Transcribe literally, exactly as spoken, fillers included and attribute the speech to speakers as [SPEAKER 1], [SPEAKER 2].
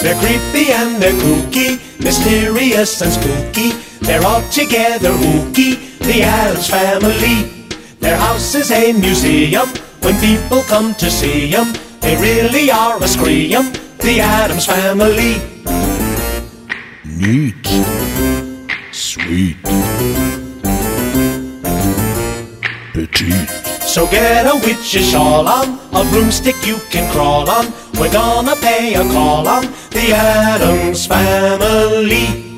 [SPEAKER 1] They're creepy and they're kooky, mysterious and spooky. They're all together ooky, the Addams Family. Their house is a museum when people come to see 'em. They really are a scream, the Addams Family.
[SPEAKER 2] Neat. Sweet. Petite.
[SPEAKER 1] So get a witch's shawl on, a broomstick you can crawl on. We're gonna pay a call on the Addams Family.